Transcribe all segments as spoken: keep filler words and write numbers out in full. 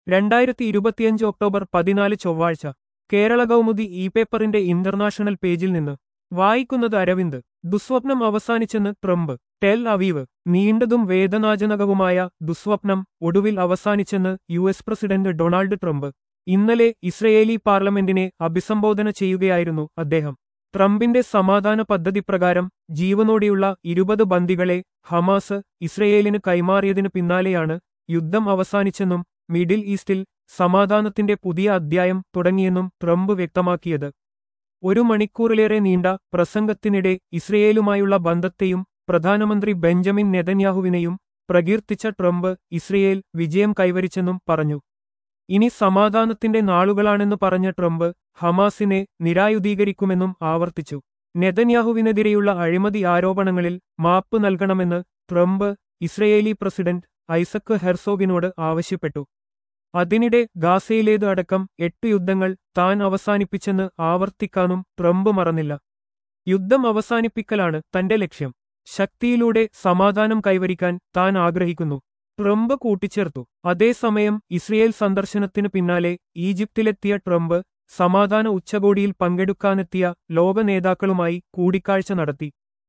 രണ്ടായിരത്തി ഇരുപത്തിയഞ്ച് ഒക്ടോബർ പതിനാല് ചൊവ്വാഴ്ച കേരള കൗമുദി ഇ പേപ്പറിന്റെ ഇന്റർനാഷണൽ പേജിൽ നിന്ന് വായിക്കുന്നത് അരവിന്ദ്. ദുസ്വപ്നം അവസാനിച്ചെന്ന് ട്രംപ്. Tel Aviv. നീണ്ടതും വേദനാജനകവുമായ ദുസ്വപ്നം ഒടുവിൽ അവസാനിച്ചെന്ന് U S president Donald Trump. ഇന്നലെ ഇസ്രയേലി പാർലമെന്റിനെ അഭിസംബോധന ചെയ്യുകയായിരുന്നു അദ്ദേഹം. ട്രംപിന്റെ സമാധാന പദ്ധതി പ്രകാരം ജീവനോടെയുള്ള ഇരുപത് ബന്ദികളെ ഹമാസ് ഇസ്രയേലിന് കൈമാറിയതിനു പിന്നാലെയാണ് യുദ്ധം അവസാനിച്ചെന്നും മിഡിൽ ഈസ്റ്റിൽ സമാധാനത്തിന്റെ പുതിയ അധ്യായം തുടങ്ങിയെന്നും ട്രംപ് വ്യക്തമാക്കിയത്. ഒരു മണിക്കൂറിലേറെ നീണ്ട പ്രസംഗത്തിനിടെ ഇസ്രയേലുമായുള്ള ബന്ധത്തെയും പ്രധാനമന്ത്രി ബെഞ്ചമിൻ നെതന്യാഹുവിനെയും പ്രകീർത്തിച്ച ട്രംപ് ഇസ്രയേൽ വിജയം കൈവരിച്ചെന്നും പറഞ്ഞു. ഇനി സമാധാനത്തിന്റെ നാളുകളാണെന്ന് പറഞ്ഞ ട്രംപ് ഹമാസിനെ നിരായുധീകരിക്കുമെന്നും ആവർത്തിച്ചു. നെതന്യാഹുവിനെതിരെയുള്ള അഴിമതി ആരോപണങ്ങളിൽ മാപ്പ് നൽകണമെന്ന് ട്രംപ് ഇസ്രയേലി പ്രസിഡന്റ് ഐസക് ഹെർസോഗിനോട് ആവശ്യപ്പെട്ടു. അതിനിടെ ഗാസയിലേത് അടക്കം എട്ട് യുദ്ധങ്ങൾ താൻ അവസാനിപ്പിച്ചെന്ന് ആവർത്തിക്കാനും ട്രംപ് മറന്നില്ല. യുദ്ധം അവസാനിപ്പിക്കലാണ് തന്റെ ലക്ഷ്യം. ശക്തിയിലൂടെ സമാധാനം കൈവരിക്കാൻ താൻ ആഗ്രഹിക്കുന്നു, ട്രംപ് കൂട്ടിച്ചേർത്തു. അതേസമയം ഇസ്രയേൽ സന്ദർശനത്തിനു പിന്നാലെ ഈജിപ്തിലെത്തിയ ട്രംപ് സമാധാന ഉച്ചകോടിയിൽ പങ്കെടുക്കാനെത്തിയ ലോക നേതാക്കളുമായി കൂടിക്കാഴ്ച നടത്തി.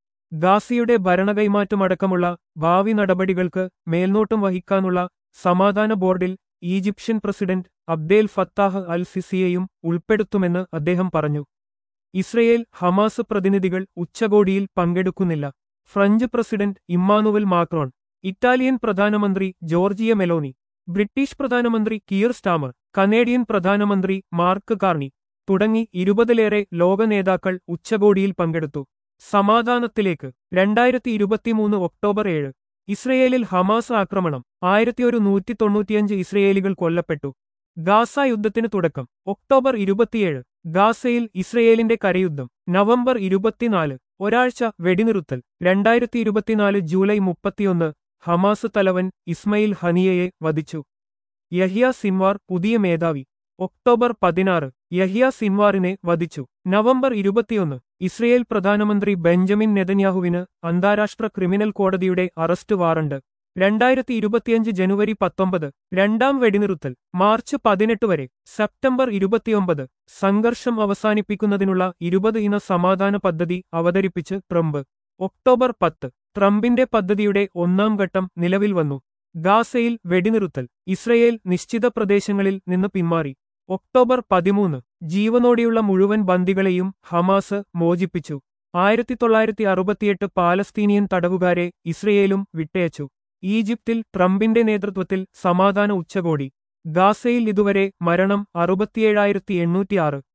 ഗാസയുടെ ഭരണകൈമാറ്റമടക്കമുള്ള ഭാവി നടപടികൾക്ക് മേൽനോട്ടം വഹിക്കാനുള്ള സമാധാന ബോർഡിൽ Egyptian president Abdel Fattah al സിസിയെയും ഉൾപ്പെടുത്തുമെന്ന് അദ്ദേഹം പറഞ്ഞു. ഇസ്രയേൽ ഹമാസ് പ്രതിനിധികൾ ഉച്ചകോടിയിൽ പങ്കെടുക്കുന്നില്ല. French president Emmanuel Macron, Italian പ്രധാനമന്ത്രി ജോർജിയ മെലോനി, ബ്രിട്ടീഷ് പ്രധാനമന്ത്രി കിയർ സ്റ്റാമർ, കനേഡിയൻ പ്രധാനമന്ത്രി മാർക്ക് കാർണി തുടങ്ങി ഇരുപതിലേറെ ലോക നേതാക്കൾ ഉച്ചകോടിയിൽ പങ്കെടുത്തു. സമാധാനത്തിലേക്ക്. രണ്ടായിരത്തി ഇരുപത്തിമൂന്ന് ഒക്ടോബർ ഏഴ് ഇസ്രയേലിൽ ഹമാസ് ആക്രമണം. ആയിരത്തി ഒരു നൂറ്റി തൊണ്ണൂറ്റിയഞ്ച് ഇസ്രയേലികൾ കൊല്ലപ്പെട്ടു. ഗാസ യുദ്ധത്തിന് തുടക്കം. ഒക്ടോബർ ഇരുപത്തിയേഴ് ഗാസയിൽ ഇസ്രയേലിന്റെ കരയുദ്ധം. നവംബർ ഇരുപത്തിനാല് ഒരാഴ്ച വെടിനിറുത്തൽ. രണ്ടായിരത്തി ഇരുപത്തിനാല് ജൂലൈ മുപ്പത്തിയൊന്ന് ഹമാസ് തലവൻ ഇസ്മയിൽ ഹനിയയെ വധിച്ചു. യഹ്യ സിൻവാർ പുതിയ മേധാവി. ഒക്ടോബർ പതിനാറ് യഹ്യ സിൻവാറിനെ വധിച്ചു. നവംബർ ഇരുപത്തിയൊന്ന് ഇസ്രയേൽ പ്രധാനമന്ത്രി ബെഞ്ചമിൻ നെതന്യാഹുവിന് അന്താരാഷ്ട്ര ക്രിമിനൽ കോടതിയുടെ അറസ്റ്റ് വാറണ്ട്. രണ്ടായിരത്തി ഇരുപത്തിയഞ്ച് ജനുവരി പത്തൊമ്പത് രണ്ടാം വെടിനിറുത്തൽ. മാർച്ച് പതിനെട്ട് വരെ. സെപ്റ്റംബർ ഇരുപത്തിയൊമ്പത് സംഘർഷം അവസാനിപ്പിക്കുന്നതിനുള്ള ഇരുപത് ഇന സമാധാന പദ്ധതി അവതരിപ്പിച്ച് ട്രംപ്. ഒക്ടോബർ പത്ത് ട്രംപിന്റെ പദ്ധതിയുടെ ഒന്നാം ഘട്ടം നിലവിൽ വന്നു. ഗാസയിൽ വെടിനിറുത്തൽ. ഇസ്രയേൽ നിശ്ചിത പ്രദേശങ്ങളിൽ നിന്ന് പിന്മാറി. ഒക്ടോബർ പതിമൂന്ന് ജീവനോടെയുള്ള മുഴുവൻ ബന്ദികളെയും ഹമാസ് മോചിപ്പിച്ചു. ആയിരത്തി തൊള്ളായിരത്തി അറുപത്തിയെട്ട് പാലസ്തീനിയൻ തടവുകാരെ ഇസ്രയേലും വിട്ടയച്ചു. ഈജിപ്തിൽ ട്രംപിന്റെ നേതൃത്വത്തിൽ സമാധാന ഉച്ചകോടി. ഗാസയിൽ ഇതുവരെ മരണം അറുപത്തിയേഴായിരത്തി എണ്ണൂറ്റിയാറ്.